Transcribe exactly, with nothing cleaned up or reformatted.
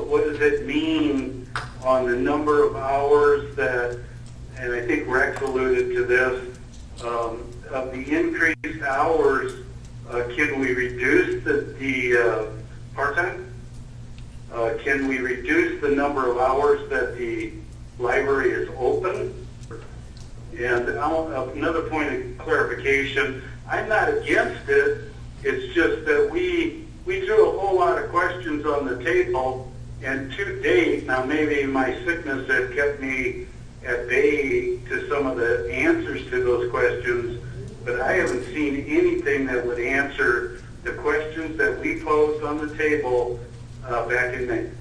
what does it mean on the number of hours that, and I think Rex alluded to this, um, of the increased hours, uh, can we reduce the, the uh, part-time? Uh, can we reduce the number of hours that the library is open? And I'll, another point of clarification, I'm not against it. It's just that we we threw a whole lot of questions on the table, and to date, now maybe my sickness had kept me at bay to some of the answers to those questions, but I haven't seen anything that would answer the questions that we posed on the table uh, back in May.